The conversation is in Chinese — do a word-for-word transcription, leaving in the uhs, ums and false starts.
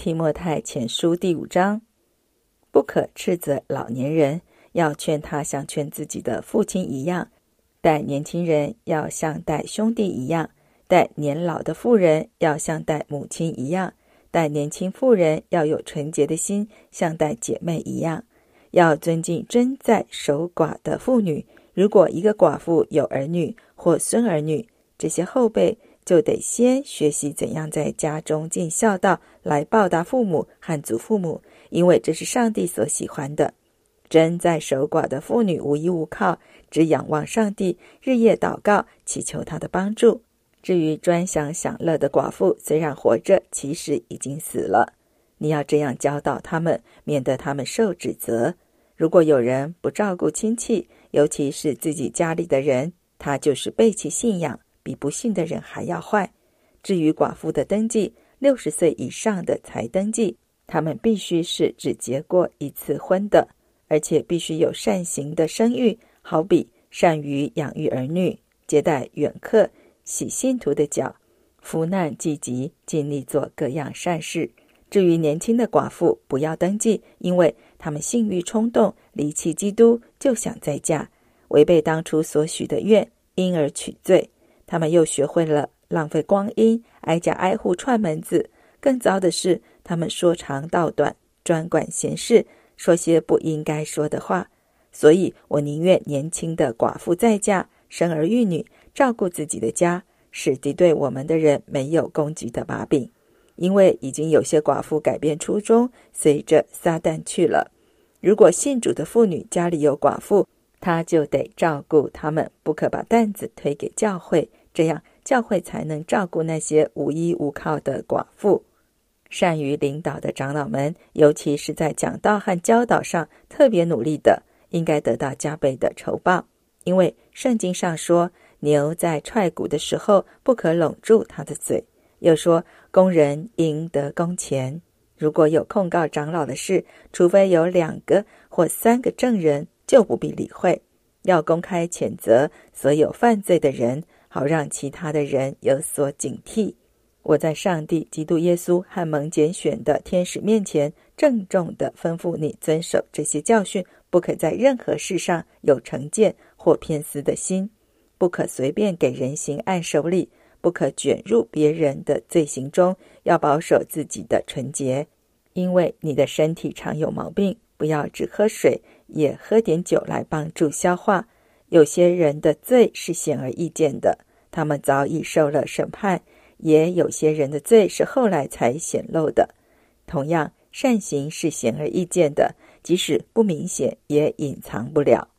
提摩太前书第五章，不可斥责老年人，要劝他像劝自己的父亲一样；待年轻人要像待兄弟一样；待年老的妇人要像待母亲一样；待年轻妇人要有纯洁的心，像待姐妹一样。要尊敬真在守寡的妇女，如果一个寡妇有儿女或孙儿女，这些后辈就得先学习怎样在家中尽孝道，来报答父母和祖父母，因为这是上帝所喜欢的。真在守寡的妇女无依无靠，只仰望上帝，日夜祷告，祈求他的帮助。至于专享享乐的寡妇，虽然活着，其实已经死了。你要这样教导他们，免得他们受指责。如果有人不照顾亲戚，尤其是自己家里的人，他就是背弃信仰，比不信的人还要坏。至于寡妇的登记，六十岁以上的才登记，他们必须是只结过一次婚的，而且必须有善行的生育，好比善于养育儿女，接待远客，洗信徒的脚，扶难济急，尽力做各样善事。至于年轻的寡妇，不要登记，因为他们性欲冲动，离弃基督，就想再嫁，违背当初所许的愿，因而取罪。他们又学会了浪费光阴，挨家挨户串门子。更糟的是，他们说长道短，专管闲事，说些不应该说的话。所以我宁愿年轻的寡妇再嫁，生儿育女，照顾自己的家，使敌对我们的人没有攻击的把柄。因为已经有些寡妇改变初衷，随着撒旦去了。如果信主的妇女家里有寡妇，她就得照顾他们，不可把担子推给教会，这样教会才能照顾那些无依无靠的寡妇。善于领导的长老们，尤其是在讲道和教导上特别努力的，应该得到加倍的酬报。因为圣经上说，牛在踹骨的时候，不可拢住它的嘴。又说，工人应得工钱。如果有控告长老的事，除非有两个或三个证人，就不必理会，要公开谴责所有犯罪的人，好让其他的人有所警惕。我在上帝、基督耶稣和蒙拣选的天使面前，郑重地吩咐你遵守这些教训，不可在任何事上有成见或偏私的心，不可随便给人行按手礼，不可卷入别人的罪行中，要保守自己的纯洁。因为你的身体常有毛病，不要只喝水，也喝点酒来帮助消化。有些人的罪是显而易见的，他们早已受了审判，也有些人的罪是后来才显露的。同样，善行是显而易见的，即使不明显，也隐藏不了。